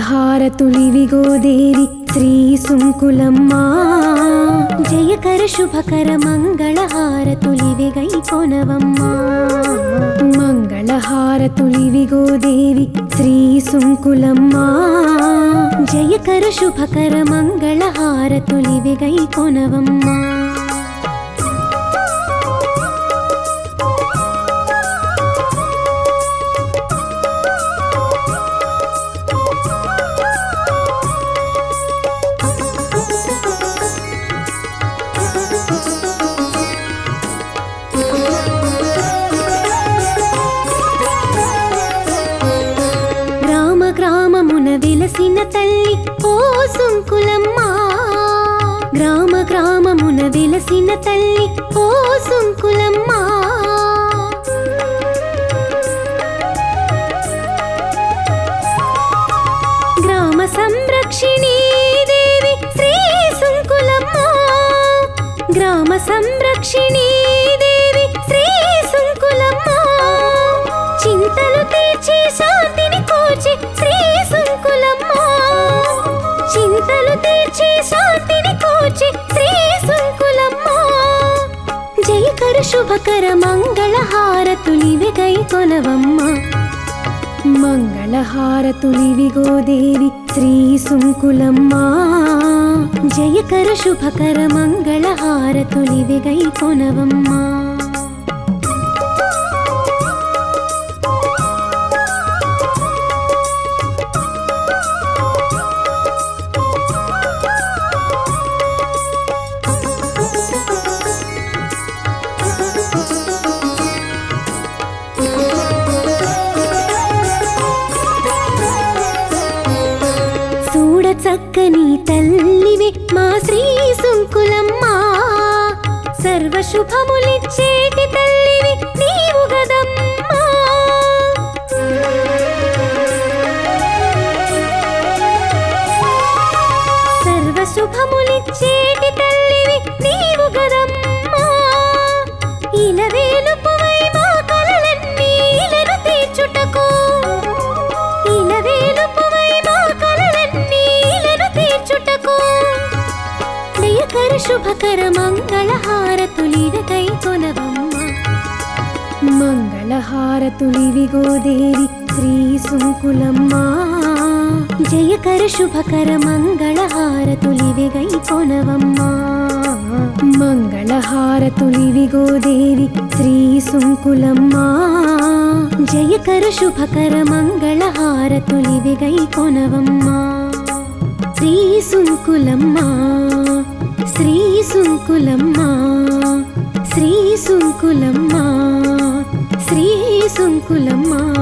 మంగళహారతులివిగో దేవి శ్రీ సుంకులమ్మ జయకర శుభకర మంగళహారతులివి గైకొనవమ్మ మంగళహారతులివిగో దేవి శ్రీ సుంకులమ్మ జయకర శుభకర మంగళహారతులివి గైకొనవమ్మ గ్రామమున వెలసిన తల్లి ఓ సుంకులమ్మ గ్రామమున వెలసిన తల్లి ఓ సుంకులమ్మ గ్రామ సంరక్షిణీ దేవి శ్రీ సుంకులమ్మ గ్రామ సంరక్షిణీ దేవి శ్రీ సుంకులమ్మ చింతలు తీర్చి శాంతిని కోచి శ్రీ సుంకులమ్మ చింతలు తీర్చి శాంతిని కోచి శ్రీ సుంకులమ్మ జయకర శుభకర మంగళహారతులివి గైకొనవమ్మ మంగళహారతులివిగో దేవి శ్రీ సుంకులమ్మ జయకర శుభకర మంగళహారతులివి గైకొనవమ్మ చక్కని తల్లివి మా శ్రీ సుంకులమ్మ సర్వ శుభములిచ్చేటి తల్లివి నీవు గదమ్మా సర్వ శుభములిచ్చేటి తల్లివి నీవు గదమ్మా ఇలవేలుపువై మా కలలన్నీ ఇలను తీర్చుటకు ఇలవేలుపువై మా కలలన్నీ తీర్చుటకు జయకర శుభకర మంగళహారతులివి గైకొనవమ్మ మంగళహారతులివిగో దేవి శ్రీ సుంకులమ్మ జయకర శుభకర మంగళహారతులివి గైకొనవమ్మ మంగళహారతులివిగో దేవి శ్రీ సుంకులమ్మ జయకర శుభకర మంగళహారతులివి గైకొనవమ్మ శ్రీ సుంకులమ్మ శ్రీ సుంకులమ్మ శ్రీ సుంకులమ్మ శ్రీ సుంకులమ్మ